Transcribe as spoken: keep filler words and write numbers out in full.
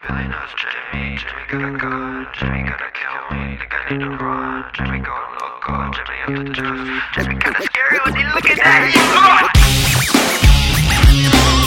Billy knows Jimmy, Jimmy got a gun, Jimmy gotta kill me, think I need to run, Jimmy going loco, Jimmy up the truth, Jimmy kinda scary when he looking at you.